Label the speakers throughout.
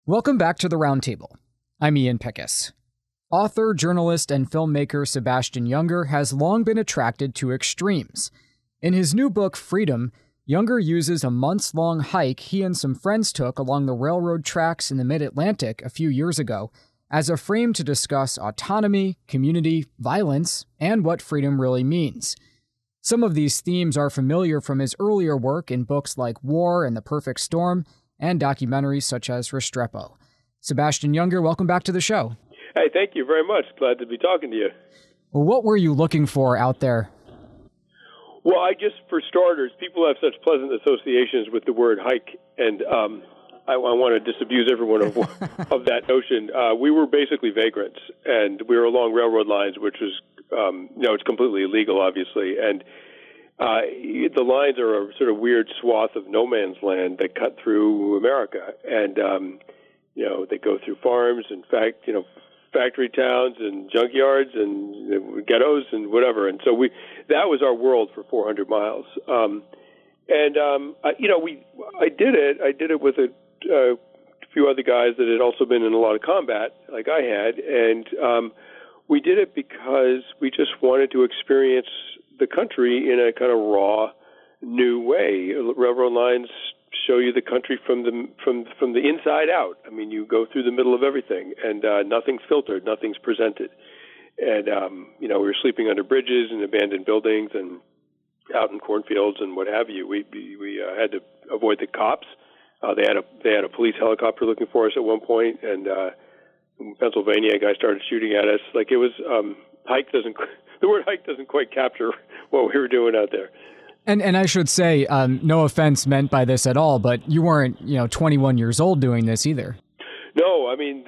Speaker 1: Welcome back to the Roundtable. I'm Ian Pickus. Author, journalist, and filmmaker Sebastian Junger has long been attracted to extremes. In his new book, Freedom, Junger uses a months-long hike he and some friends took along the railroad tracks in the mid-Atlantic a few years ago as a frame to discuss autonomy, community, violence, and what freedom really means. Some of these themes are familiar from his earlier work in books like War and the Perfect Storm, and documentaries such as Restrepo. Sebastian Junger, welcome back to the show.
Speaker 2: Hey, thank you very much. Glad to be talking to you.
Speaker 1: Well, what were you looking for out there?
Speaker 2: Well, for starters, people have such pleasant associations with the word hike, and I want to disabuse everyone of that notion. We were basically vagrants, and we were along railroad lines, which was, it's completely illegal, obviously, and the lines are a sort of weird swath of no man's land that cut through America, and they go through farms and factory towns and junkyards and ghettos and whatever. And so that was our world for 400 miles. I did it. I did it with a few other guys that had also been in a lot of combat, like I had, and we did it because we just wanted to experience the country in a kind of raw, new way. Railroad lines show you the country from the inside out. I mean, you go through the middle of everything, and nothing's filtered, nothing's presented. And we were sleeping under bridges and abandoned buildings and out in cornfields and what have you. We had to avoid the cops. They had a police helicopter looking for us at one point, and in Pennsylvania, a guy started shooting at us. Like it was the word hike doesn't quite capture what we were doing out there.
Speaker 1: And I should say, no offense meant by this at all, but you weren't, 21 years old doing this either.
Speaker 2: No, I mean,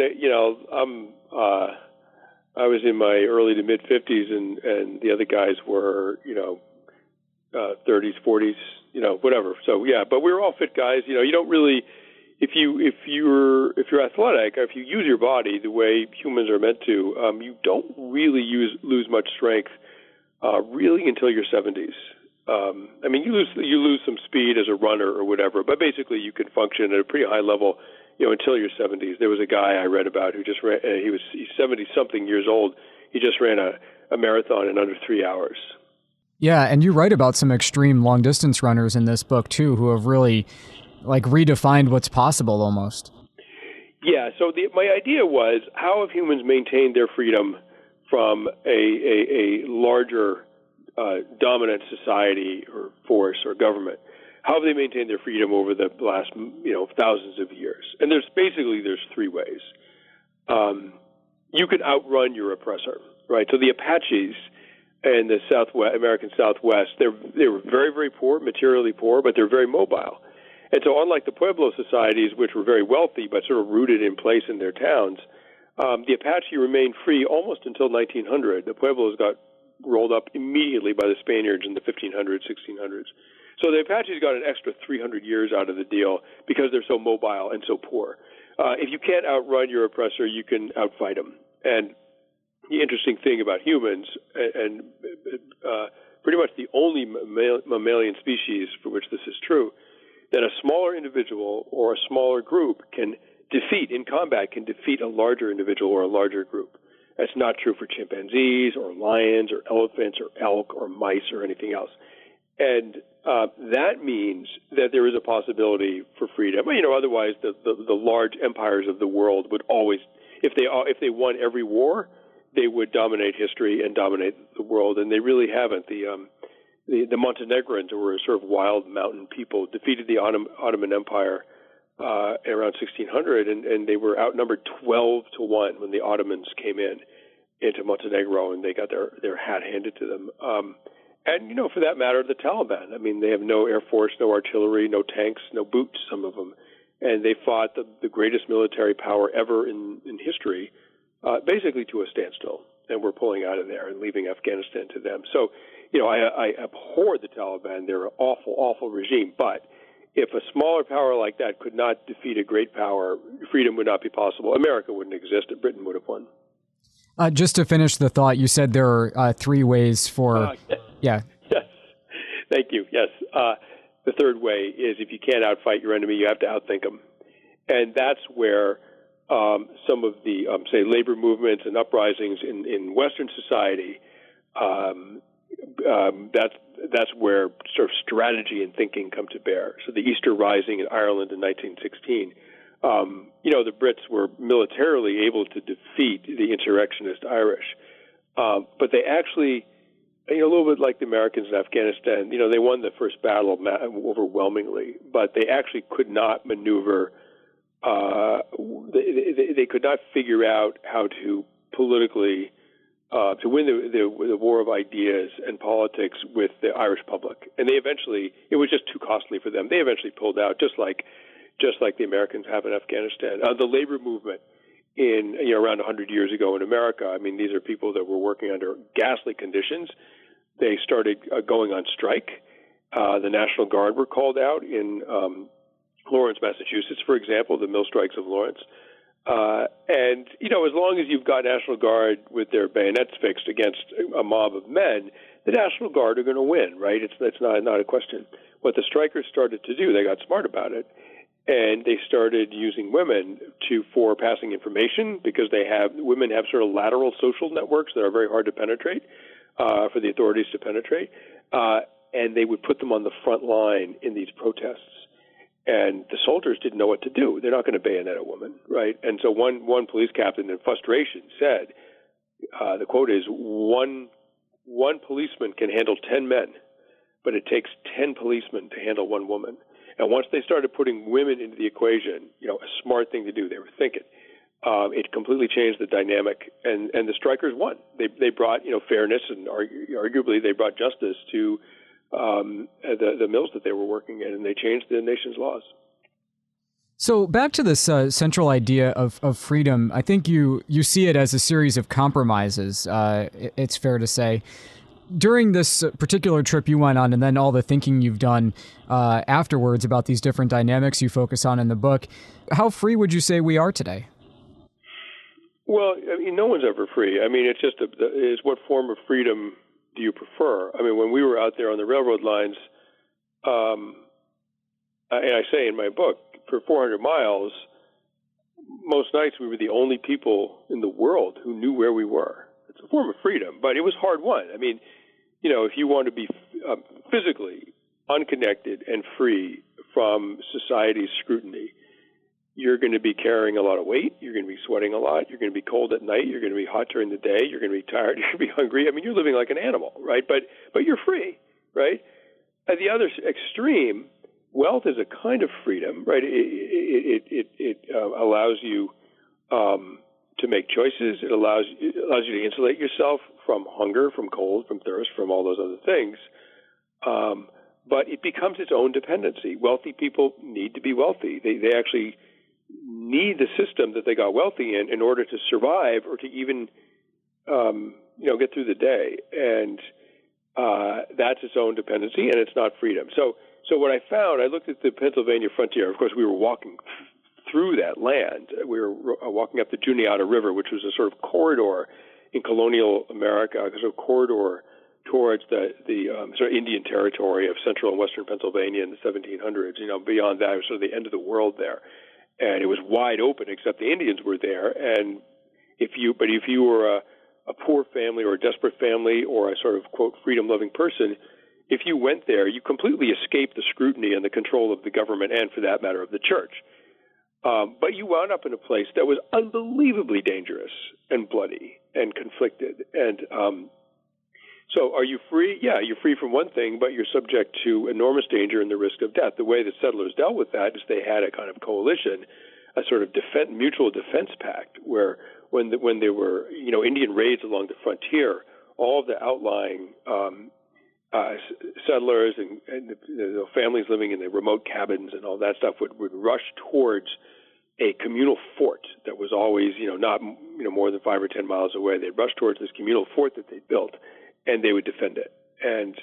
Speaker 2: I was in my early to mid 50s, and the other guys were, 30s, 40s, whatever. So yeah, but we were all fit guys. You don't really, if you're athletic, if you use your body the way humans are meant to, you don't really lose much strength, really until your 70s. You lose some speed as a runner or whatever, but basically you can function at a pretty high level, until your 70s. There was a guy I read about who just ran. He's 70-something years old. He just ran a marathon in under 3 hours.
Speaker 1: Yeah, and you write about some extreme long-distance runners in this book too, who have really redefined what's possible almost.
Speaker 2: Yeah. So my idea was, how have humans maintained their freedom from a larger dominant society or force or government? How have they maintained their freedom over the last, thousands of years? And there's three ways. You can outrun your oppressor, right? So the Apaches in the American Southwest, they were very, very poor, materially poor, but they're very mobile. And so unlike the Pueblo societies, which were very wealthy but sort of rooted in place in their towns, the Apache remained free almost until 1900. The Pueblos got rolled up immediately by the Spaniards in the 1500s, 1600s. So the Apaches got an extra 300 years out of the deal because they're so mobile and so poor. If you can't outrun your oppressor, you can outfight them. And the interesting thing about humans, and pretty much the only mammalian species for which this is true, that a smaller individual or a smaller group can defeat a larger individual or a larger group. That's not true for chimpanzees or lions or elephants or elk or mice or anything else. And that means that there is a possibility for freedom. Otherwise the large empires of the world would always, if they won every war, they would dominate history and dominate the world, and they really haven't. The Montenegrins, who were sort of wild mountain people, defeated the Ottoman Empire around 1600, and they were outnumbered 12-1 when the Ottomans came into Montenegro, and they got their hat handed to them. And for that matter, the Taliban. I mean, they have no air force, no artillery, no tanks, no boots, some of them, and they fought the greatest military power ever in history, basically to a standstill. And we're pulling out of there and leaving Afghanistan to them. So, I abhor the Taliban. They're an awful, awful regime. But if a smaller power like that could not defeat a great power, freedom would not be possible. America wouldn't exist, and Britain would have won.
Speaker 1: Just to finish the thought, you said there are three ways for...
Speaker 2: Yes.
Speaker 1: Yeah.
Speaker 2: Yes. Thank you. Yes. The third way is, if you can't outfight your enemy, you have to outthink them. And that's where some of the, say, labor movements and uprisings in Western society, that's where sort of strategy and thinking come to bear. So the Easter Rising in Ireland in 1916, the Brits were militarily able to defeat the insurrectionist Irish, but they actually, a little bit like the Americans in Afghanistan, they won the first battle overwhelmingly, but they actually could not maneuver. They could not figure out how to politically to win the war of ideas and politics with the Irish public, and they eventually, it was just too costly for them. They eventually pulled out, just like the Americans have in Afghanistan. The labor movement in around 100 years ago in America. I mean, these are people that were working under ghastly conditions. They started going on strike. The National Guard were called out in Lawrence, Massachusetts, for example, the mill strikes of Lawrence. And as long as you've got National Guard with their bayonets fixed against a mob of men, the National Guard are going to win, right? That's not a question. What the strikers started to do, they got smart about it, and they started using women for passing information, because women have sort of lateral social networks that are very hard to penetrate, for the authorities to penetrate, and they would put them on the front line in these protests. And the soldiers didn't know what to do. They're not going to bayonet a woman, right? And so one police captain in frustration said, the quote is, one policeman can handle 10 men, but it takes 10 policemen to handle one woman. And once they started putting women into the equation, a smart thing to do, they were thinking, it completely changed the dynamic, and the strikers won. They brought, fairness, and arguably they brought justice to the mills that they were working in, and they changed the nation's laws.
Speaker 1: So back to this central idea of freedom, I think you see it as a series of compromises, it's fair to say. During this particular trip you went on, and then all the thinking you've done afterwards about these different dynamics you focus on in the book, how free would you say we are today?
Speaker 2: Well, no one's ever free. It's just it's what form of freedom do you prefer? When we were out there on the railroad lines, and I say in my book, for 400 miles, most nights we were the only people in the world who knew where we were. It's a form of freedom, but it was hard won. If you want to be physically unconnected and free from society's scrutiny, you're going to be carrying a lot of weight. You're going to be sweating a lot. You're going to be cold at night. You're going to be hot during the day. You're going to be tired. You're going to be hungry. You're living like an animal, right? But you're free, right? At the other extreme, wealth is a kind of freedom, right? It allows you to make choices. It allows you to insulate yourself from hunger, from cold, from thirst, from all those other things. But it becomes its own dependency. Wealthy people need to be wealthy. They actually need the system that they got wealthy in order to survive, or to even get through the day. And that's its own dependency, and it's not freedom. So what I found, I looked at the Pennsylvania frontier. Of course, we were walking through that land. We were walking up the Juniata River, which was a sort of corridor in colonial America, a sort of corridor towards the sort of Indian territory of central and western Pennsylvania in the 1700s. Beyond that, it was sort of the end of the world there. And it was wide open, except the Indians were there. And if you were a poor family or a desperate family or a sort of, quote, freedom-loving person, if you went there, you completely escaped the scrutiny and the control of the government, and, for that matter, of the church. But you wound up in a place that was unbelievably dangerous and bloody and conflicted. And so are you free? Yeah, you're free from one thing, but you're subject to enormous danger and the risk of death. The way the settlers dealt with that is they had a kind of coalition, a sort of mutual defense pact, where when there were Indian raids along the frontier, all of the outlying settlers and the families living in the remote cabins and all that stuff would rush towards a communal fort that was always not more than 5 or 10 miles away. They'd rush towards this communal fort that they built, and they would defend it. And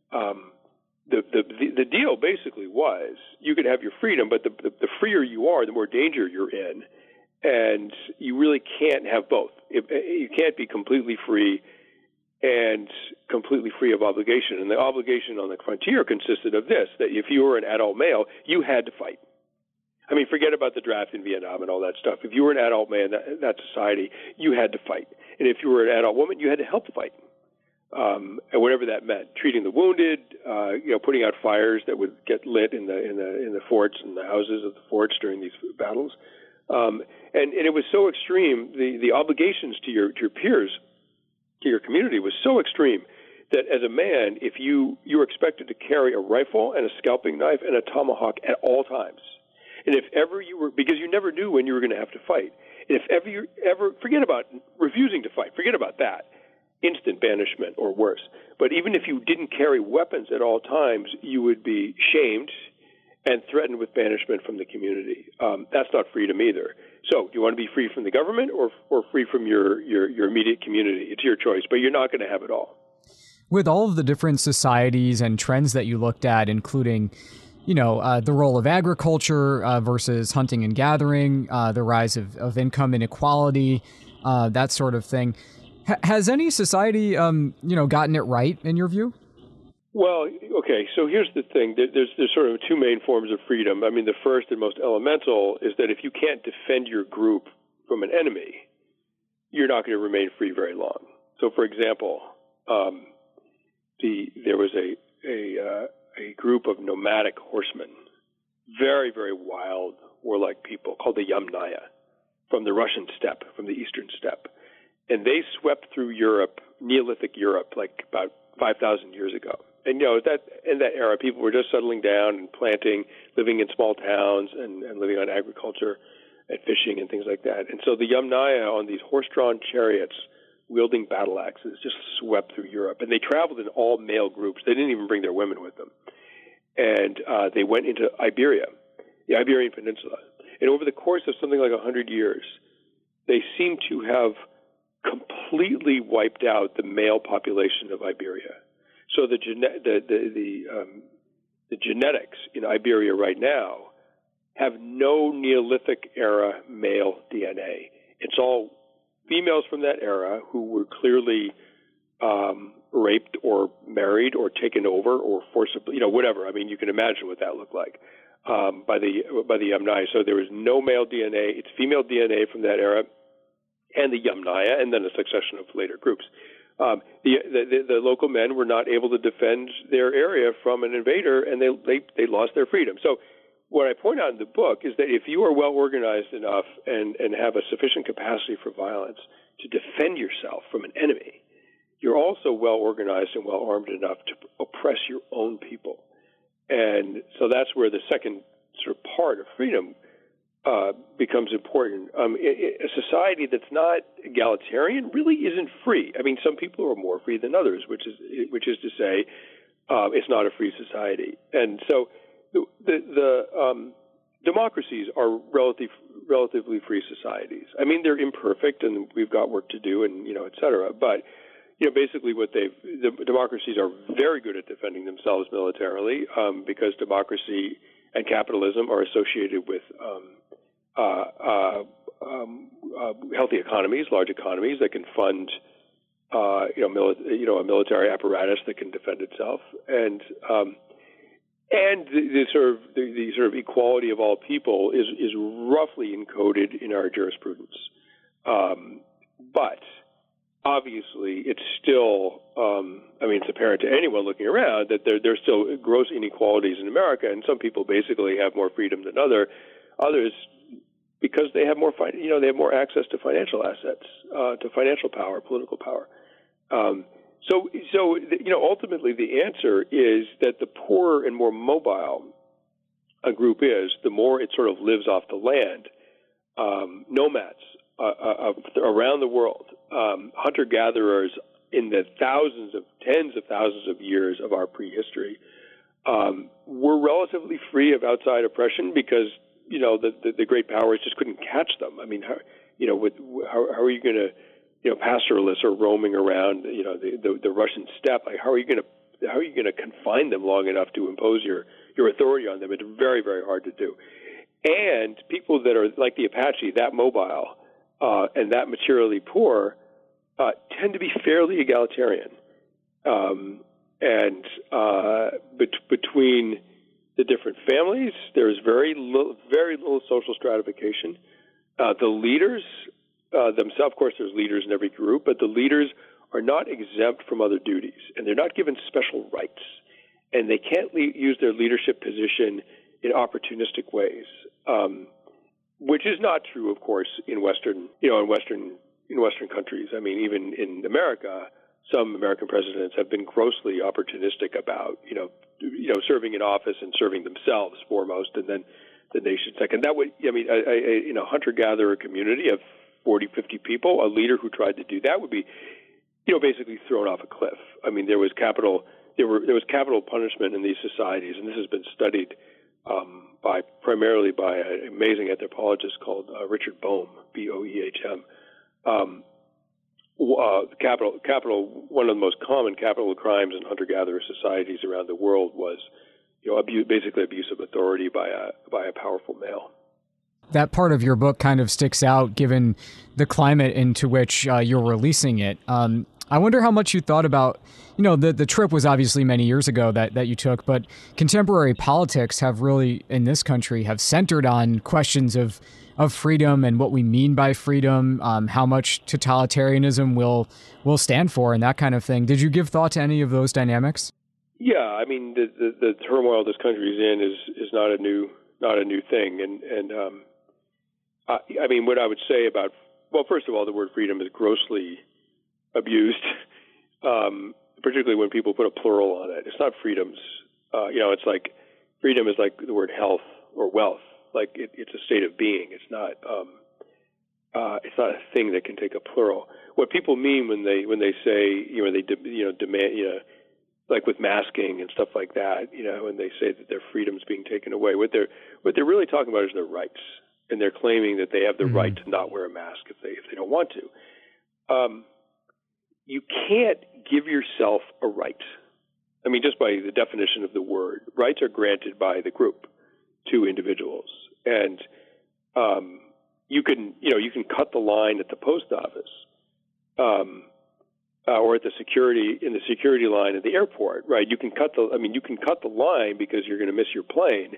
Speaker 2: the deal basically was you could have your freedom, but the freer you are, the more danger you're in, and you really can't have both. You can't be completely free and completely free of obligation. And the obligation on the frontier consisted of this, that if you were an adult male, you had to fight. I mean, forget about the draft in Vietnam and all that stuff. If you were an adult man in that society, you had to fight. And if you were an adult woman, you had to help fight. And whatever that meant, treating the wounded, putting out fires that would get lit in the forts and the houses of the forts during these battles. And it was so extreme, the obligations to your peers, to your community was so extreme that as a man, if you were expected to carry a rifle and a scalping knife and a tomahawk at all times. And if ever you were, because you never knew when you were going to have to fight. And if ever you forget about refusing to fight, forget about that. Instant banishment or worse. But even if you didn't carry weapons at all times, you would be shamed and threatened with banishment from the community. That's not freedom either. So, do you want to be free from the government or free from your immediate community? It's your choice, but you're not going to have it all.
Speaker 1: With all of the different societies and trends that you looked at, including, the role of agriculture versus hunting and gathering, the rise of income inequality, that sort of thing. Has any society, gotten it right in your view?
Speaker 2: Well, okay, so here's the thing. There's sort of two main forms of freedom. I mean, the first and most elemental is that if you can't defend your group from an enemy, you're not going to remain free very long. So, for example, there was a group of nomadic horsemen, very, very wild, warlike people called the Yamnaya from the Russian steppe, from the eastern steppe. And they swept through Europe, Neolithic Europe, like about 5,000 years ago. And, in that era, people were just settling down and planting, living in small towns and living on agriculture and fishing and things like that. And so the Yamnaya on these horse-drawn chariots, wielding battle axes, just swept through Europe. And they traveled in all male groups. They didn't even bring their women with them. And they went into Iberia, the Iberian Peninsula. And over the course of something like 100 years, they seem to have completely wiped out the male population of Iberia. So the genetics in Iberia right now have no Neolithic era male DNA. It's all females from that era who were clearly raped or married or taken over or forcibly, whatever. I mean, you can imagine what that looked like by the Yamnaya. So there was no male DNA. It's female DNA from that era, and the Yamnaya, and then a succession of later groups. The local men were not able to defend their area from an invader, and they lost their freedom. So what I point out in the book is that if you are well organized enough and have a sufficient capacity for violence to defend yourself from an enemy, you're also well organized and well armed enough to oppress your own people. And so that's where the second sort of part of freedom becomes important. A society that's not egalitarian really isn't free. I mean, some people are more free than others, which is to say, it's not a free society. And so the democracies are relatively free societies. I mean, they're imperfect, and we've got work to do, and et cetera. But basically, the democracies are very good at defending themselves militarily because democracy and capitalism are associated with healthy economies, large economies that can fund, a military apparatus that can defend itself, and the sort of equality of all people is roughly encoded in our jurisprudence, but obviously it's still, it's apparent to anyone looking around that there's still gross inequalities in America, and some people basically have more freedom than others, because they have more, they have more access to financial assets, to financial power, political power. So ultimately the answer is that the poorer and more mobile a group is, the more it sort of lives off the land. Nomads around the world, hunter-gatherers in the tens of thousands of years of our prehistory, were relatively free of outside oppression because the great powers just couldn't catch them. I mean, how are you going to, pastoralists are roaming around, the Russian steppe. Like, how are you going to confine them long enough to impose your authority on them? It's very, very hard to do. And people that are like the Apache, that mobile, and that materially poor, tend to be fairly egalitarian. Between the different families. There's very little social stratification. The leaders themselves, of course, there's leaders in every group, but the leaders are not exempt from other duties, and they're not given special rights, and they can't use their leadership position in opportunistic ways, which is not true, of course, in Western countries. I mean, even in America, some American presidents have been grossly opportunistic about, serving in office and serving themselves foremost, and then the nation second. That would, in a hunter-gatherer community of 40, 50 people, a leader who tried to do that would be, basically thrown off a cliff. I mean, there was capital punishment in these societies, and this has been studied primarily by an amazing anthropologist called Richard Boehm, Boehm. One of the most common capital crimes in hunter-gatherer societies around the world was, basically abuse of authority by a powerful male.
Speaker 1: That part of your book kind of sticks out given the climate into which you're releasing it. I wonder how much you thought about, the trip was obviously many years ago that you took, but contemporary politics have really, in this country, have centered on questions of freedom and what we mean by freedom, how much totalitarianism will stand for and that kind of thing. Did you give thought to any of those dynamics?
Speaker 2: Yeah, I mean, the turmoil this country's in is not a new thing, and I mean, what I would say about, well, first of all, the word freedom is grossly abused, particularly when people put a plural on it. It's not freedoms. It's like freedom is like the word health or wealth. Like it's a state of being. It's not a thing that can take a plural. What people mean when they say demand like with masking and stuff like that, when they say that their freedom's being taken away, what they're really talking about is their rights, and they're claiming that they have the right to not wear a mask if they don't want to. You can't give yourself a right. I mean, just by the definition of the word, rights are granted by the group to individuals, and you can cut the line at the post office, or at the security line at the airport, right? You can cut the line because you're going to miss your plane.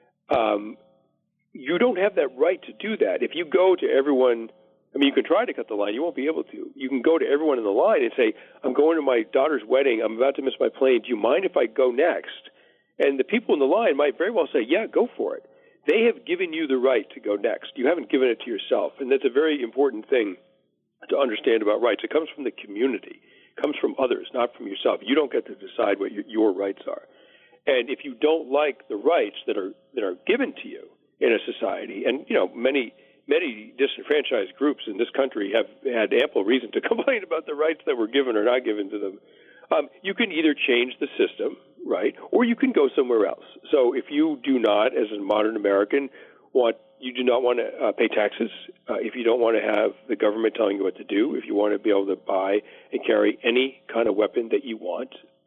Speaker 2: You don't have that right to do that. If you go to everyone, you can try to cut the line. You won't be able to. You can go to everyone in the line and say, I'm going to my daughter's wedding. I'm about to miss my plane. Do you mind if I go next? And the people in the line might very well say, yeah, go for it. They have given you the right to go next. You haven't given it to yourself. And that's a very important thing to understand about rights. It comes from the community. It comes from others, not from yourself. You don't get to decide what your rights are. And if you don't like the rights that are given to you in a society, and many disenfranchised groups in this country have had ample reason to complain about the rights that were given or not given to them, you can either change the system, right, or you can go somewhere else. So if you do not, as a modern American, you do not want to pay taxes, if you don't want to have the government telling you what to do, if you want to be able to buy and carry any kind of weapon that you want,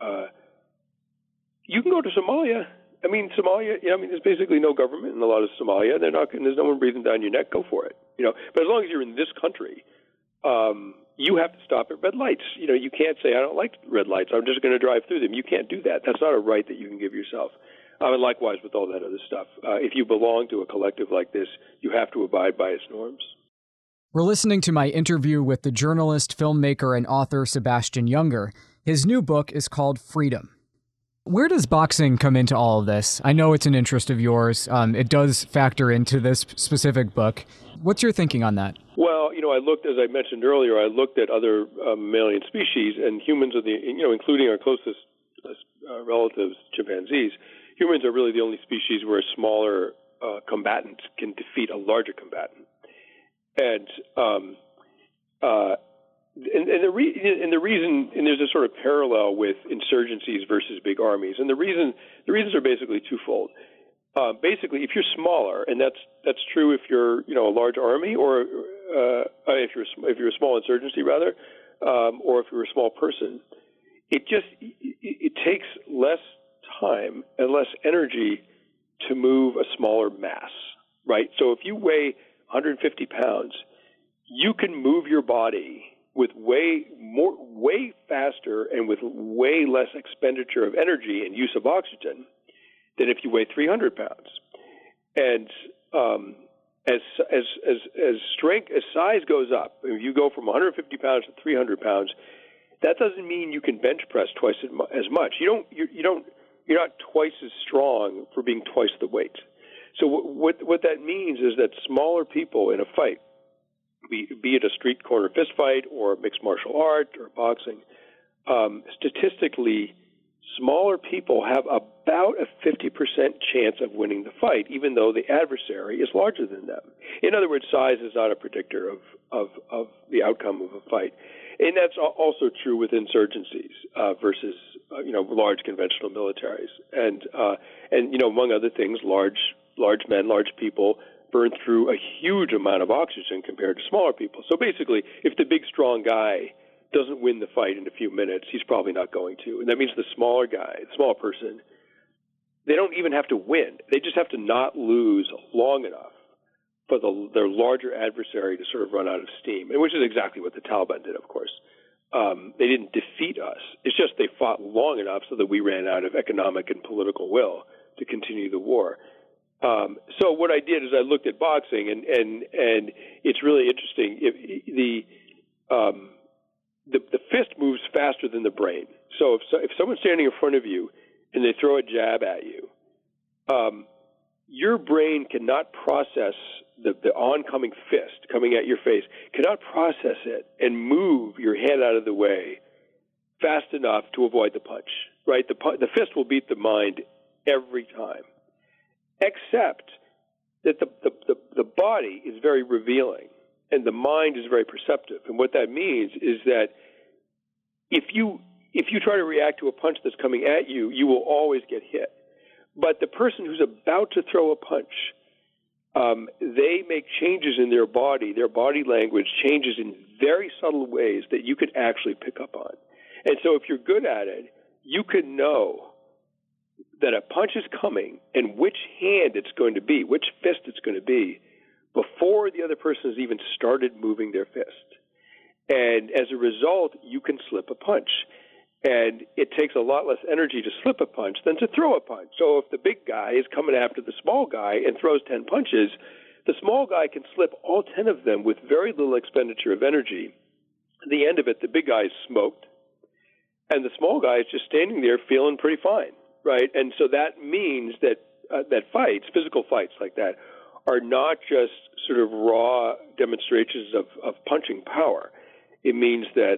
Speaker 2: you can go to Somalia. Somalia, there's basically no government in a lot of Somalia. There's no one breathing down your neck. Go for it. But as long as you're in this country, you have to stop at red lights. You can't say, I don't like red lights, I'm just going to drive through them. You can't do that. That's not a right that you can give yourself. And likewise with all that other stuff. If you belong to a collective like this, you have to abide by its norms.
Speaker 1: We're listening to my interview with the journalist, filmmaker, and author Sebastian Junger. His new book is called Freedom. Where does boxing come into all of this? I know it's an interest of yours. It does factor into this specific book. What's your thinking on that?
Speaker 2: Well, as I mentioned earlier, I looked at other mammalian species, and humans are including our closest relatives, chimpanzees. Humans are really the only species where a smaller combatant can defeat a larger combatant, and the reason, and there's a sort of parallel with insurgencies versus big armies, and the reasons are basically twofold. Basically, if you're smaller, and that's true if you're a large army, or if you're a small insurgency rather, or if you're a small person, it takes less time and less energy to move a smaller mass, right? So if you weigh 150 pounds, you can move your body with way faster and with way less expenditure of energy and use of oxygen than if you weigh 300 pounds. And as strength, as size goes up, if you go from 150 pounds to 300 pounds, that doesn't mean you can bench press twice as much. You're not twice as strong for being twice the weight. So what that means is that smaller people in a fight, be it a street corner fist fight or mixed martial art or boxing, statistically, smaller people have about a 50% chance of winning the fight, even though the adversary is larger than them. In other words, size is not a predictor of the outcome of a fight. And that's also true with insurgencies versus large conventional militaries. And among other things, large men, large people burn through a huge amount of oxygen compared to smaller people. So basically, if the big, strong guy doesn't win the fight in a few minutes, he's probably not going to. And that means the smaller guy, the small person, they don't even have to win. They just have to not lose long enough for their larger adversary to sort of run out of steam, and which is exactly what the Taliban did, of course. They didn't defeat us. It's just they fought long enough so that we ran out of economic and political will to continue the war. So what I did is I looked at boxing, and it's really interesting. The fist moves faster than the brain. So if someone's standing in front of you and they throw a jab at you, your brain cannot process the oncoming fist coming at your face, cannot process it and move your head out of the way fast enough to avoid the punch, right? The fist will beat the mind every time, except that the body is very revealing and the mind is very perceptive. And what that means is that if you try to react to a punch that's coming at you, you will always get hit. But the person who's about to throw a punch, they make changes in their body language changes in very subtle ways that you could actually pick up on. And so if you're good at it, you can know that a punch is coming and which hand it's going to be, which fist it's going to be, before the other person has even started moving their fist. And as a result, you can slip a punch. And it takes a lot less energy to slip a punch than to throw a punch. So if the big guy is coming after the small guy and throws 10 punches, the small guy can slip all 10 of them with very little expenditure of energy. At the end of it, the big guy is smoked, and the small guy is just standing there feeling pretty fine, right? And so that means that fights, physical fights like that, are not just sort of raw demonstrations of punching power. It means that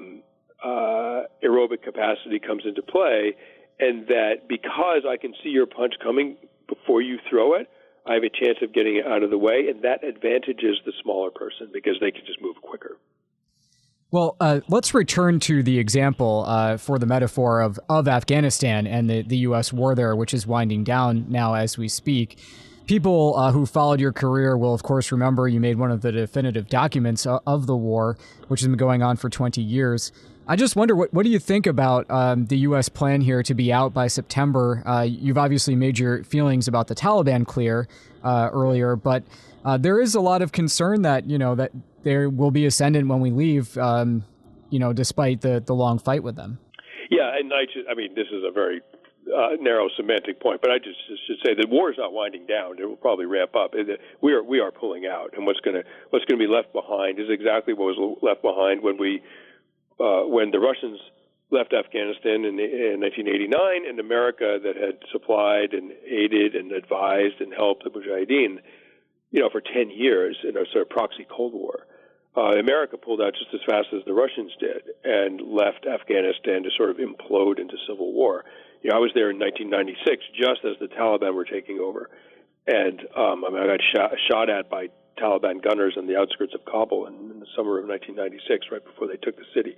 Speaker 2: aerobic capacity comes into play, and that because I can see your punch coming before you throw it, I have a chance of getting it out of the way, and that advantages the smaller person because they can just move quicker.
Speaker 1: Well, let's return to the example for the metaphor of Afghanistan and the U.S. war there, which is winding down now as we speak. People who followed your career will, of course, remember you made one of the definitive documents of the war, which has been going on for 20 years. I just wonder, what do you think about the U.S. plan here to be out by September? You've obviously made your feelings about the Taliban clear earlier, but there is a lot of concern that, that there will be ascendant when we leave, despite the long fight with them.
Speaker 2: Yeah, and this is a very narrow semantic point, but I just should say that war is not winding down. It will probably ramp up. We are pulling out, and what's going to be left behind is exactly what was left behind when the Russians left Afghanistan in 1989, and America that had supplied and aided and advised and helped the Mujahideen, for 10 years in a sort of proxy Cold War. America pulled out just as fast as the Russians did and left Afghanistan to sort of implode into civil war. I was there in 1996, just as the Taliban were taking over, and I got shot at by Taliban gunners on the outskirts of Kabul in the summer of 1996, right before they took the city.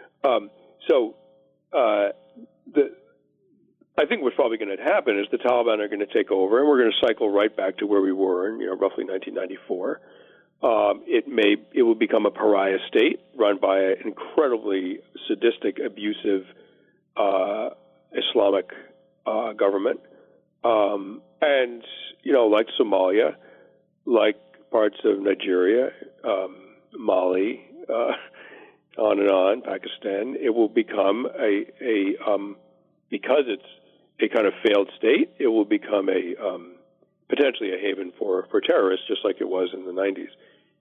Speaker 2: I think what's probably going to happen is the Taliban are going to take over, and we're going to cycle right back to where we were in, roughly 1994. It will become a pariah state run by an incredibly sadistic, abusive Islamic government, and like Somalia, like parts of Nigeria, Mali, on and on, Pakistan, it will become because a kind of failed state, it will become a potentially a haven for terrorists, just like it was in the 90s.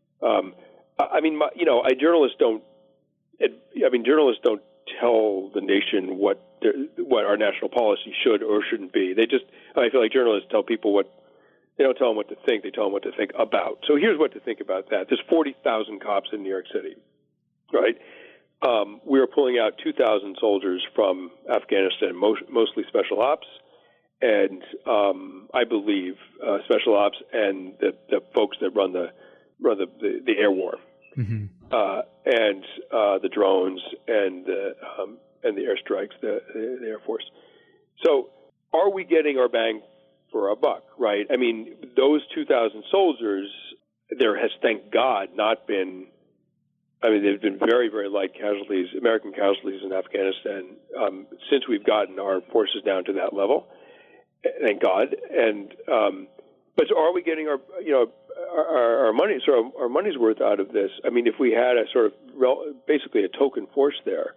Speaker 2: Journalists don't tell the nation what our national policy should or shouldn't be. I feel like journalists tell people they don't tell them what to think. They tell them what to think about. So here's what to think about that. There's 40,000 cops in New York City, right? We are pulling out 2,000 soldiers from Afghanistan, mostly special ops, and I believe special ops and the folks that run the air war, mm-hmm. And the drones and the airstrikes, the Air Force. So, are we getting our bang for our buck? Right? I mean, those 2,000 soldiers, there has, thank God, not been. I mean, there've been very, very light casualties, American casualties in Afghanistan since we've gotten our forces down to that level. Thank God. And but so are we getting our money? So our money's worth out of this. I mean, if we had a sort of basically a token force there,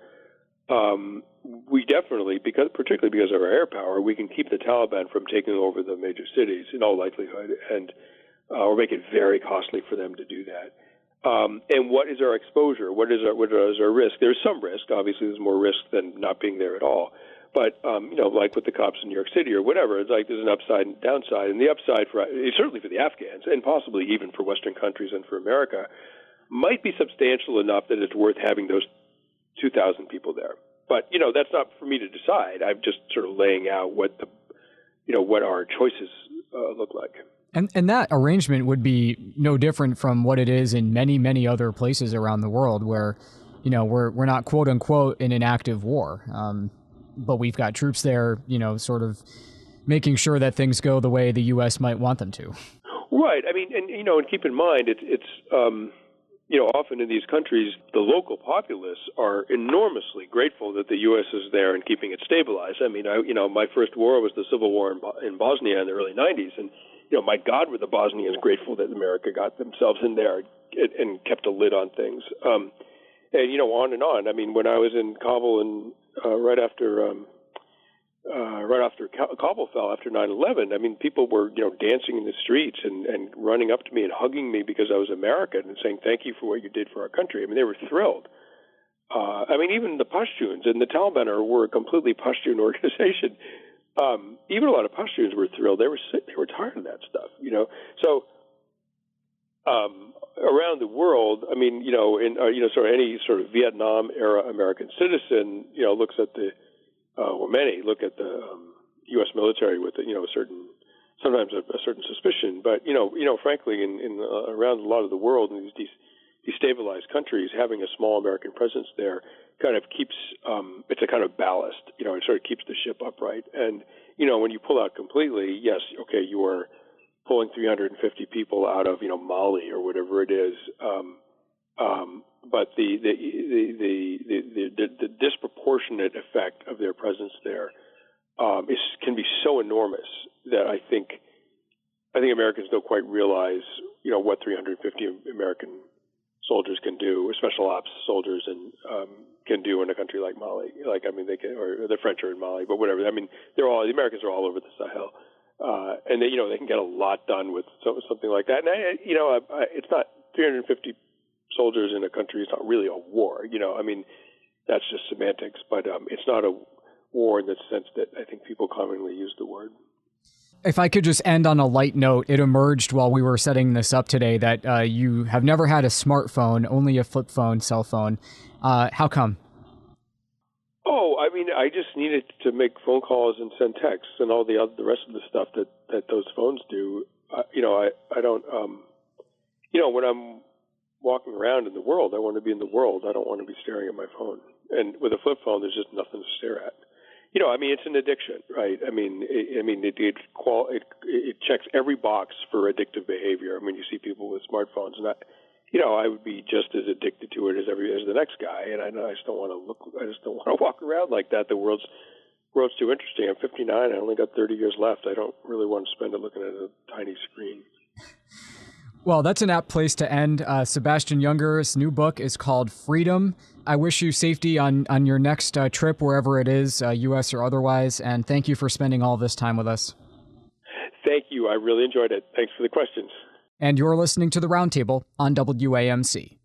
Speaker 2: we definitely, particularly because of our air power, we can keep the Taliban from taking over the major cities in all likelihood, and or make it very costly for them to do that. And what is our exposure? What is our risk? There's some risk. Obviously, there's more risk than not being there at all. But like with the cops in New York City or whatever, it's like there's an upside and downside. And the upside certainly for the Afghans, and possibly even for Western countries and for America, might be substantial enough that it's worth having those 2,000 people there. But that's not for me to decide. I'm just sort of laying out what our choices look like.
Speaker 1: And that arrangement would be no different from what it is in many, many other places around the world where, we're not quote unquote in an active war. But we've got troops there, sort of making sure that things go the way the U.S. might want them to.
Speaker 2: Right. I mean, and keep in mind, it's often in these countries, the local populace are enormously grateful that the U.S. is there and keeping it stabilized. I mean, my first war was the civil war in Bosnia in the early 90s. And, my God, were the Bosnians grateful that America got themselves in there and kept a lid on things. And, on and on. I mean, when I was in Kabul and right after Kabul fell, after 9/11, I mean, people were dancing in the streets and running up to me and hugging me because I was American and saying thank you for what you did for our country. I mean, they were thrilled. I mean, even the Pashtuns and the Taliban were a completely Pashtun organization. Even a lot of Pashtuns were thrilled. They were tired of that stuff, So around the world, I mean, sort of any sort of Vietnam era American citizen, looks at many look at the U.S. military with sometimes a certain suspicion. But frankly, in around a lot of the world in these destabilized countries, having a small American presence there kind of keeps it's a kind of ballast. It sort of keeps the ship upright. And when you pull out completely, yes, okay, you are pulling 350 people out of Mali or whatever it is. But the disproportionate effect of their presence there can be so enormous that I think Americans don't quite realize what 350 American soldiers can do, or special ops soldiers, and can do in a country like Mali. Like, I mean, they can, or the French are in Mali, but whatever. I mean, the Americans are all over the Sahel, and they can get a lot done with something like that. And it's not 350 soldiers in a country. It's not really a war. I mean, that's just semantics. But it's not a war in the sense that I think people commonly use the word.
Speaker 1: If I could just end on a light note, it emerged while we were setting this up today that you have never had a smartphone, only a flip phone, cell phone. How come?
Speaker 2: Oh, I mean, I just needed to make phone calls and send texts and all the rest of the stuff that those phones do. I don't. When I'm walking around in the world, I want to be in the world. I don't want to be staring at my phone. And with a flip phone, there's just nothing to stare at. I mean, it's an addiction, right? I mean, it checks every box for addictive behavior. I mean, you see people with smartphones, and I would be just as addicted to it as the next guy. And I just don't want to walk around like that. The world's too interesting. I'm 59. I only got 30 years left. I don't really want to spend it looking at a tiny screen.
Speaker 1: Well, that's an apt place to end. Sebastian Junger's new book is called Freedom. I wish you safety on your next trip, wherever it is, U.S. or otherwise, and thank you for spending all this time with us.
Speaker 2: Thank you. I really enjoyed it. Thanks for the questions.
Speaker 1: And you're listening to The Roundtable on WAMC.